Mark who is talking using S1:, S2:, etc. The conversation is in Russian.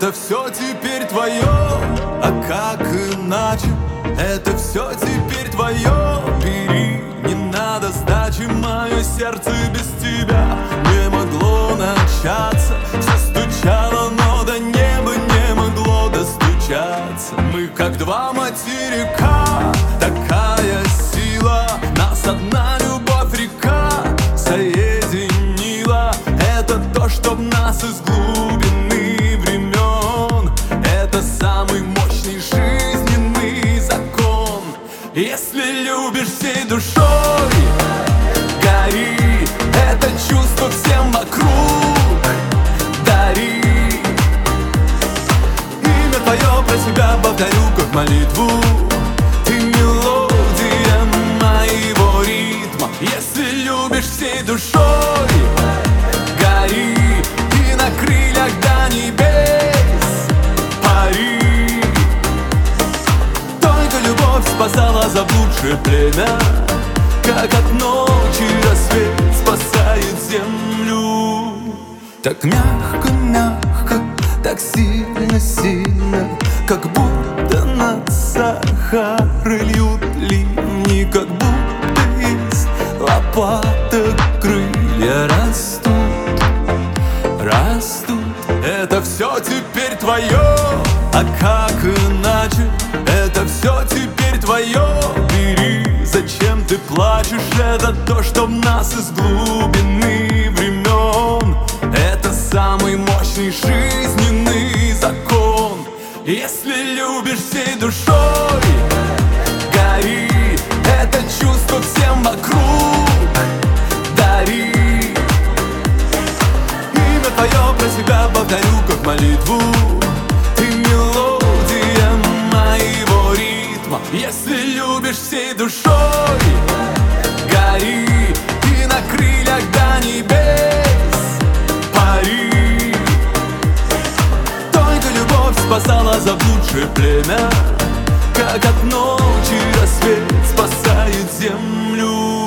S1: это все теперь твое. А как иначе? Это все теперь твое. Бери, не надо сдачи, мое сердце без тебя не могло начаться. Все стучало, но до неба не могло достучаться. Мы как два материка, такая сила. Нас одна любовь река соединила. Это то, что в нас из глубины времен. Это самый мощный жизненный закон. Если любишь всей душой, гори. Это чувство всем вокруг дари. Имя твое про себя повторю, как молитву. Ты мелодия моего ритма. Если любишь всей душой, гори. И на крыльях до небес пари. Только любовь спасала заблудшее племя, как от ночи рассвет спасает землю. Так мягко, мягко, так сильно, сильно, как будто на Сахары льют ливни, как будто из лопаток крылья растут, растут. Это все теперь твое, а как иначе? Это все теперь твое. Бери, зачем ты плачешь? Это то, что в нас из глубины времен. Это самый мощный жизненный закон. Если любишь всей душой, гори. Это чувство всем вокруг дари. Имя твое про себя повторю, как молитву. Ты мелодия моего ритма. Если любишь всей душой, гори. И на крыльях до небес пари. Только любовь спасала заблудшее племя, как от ночи рассвет спасает землю.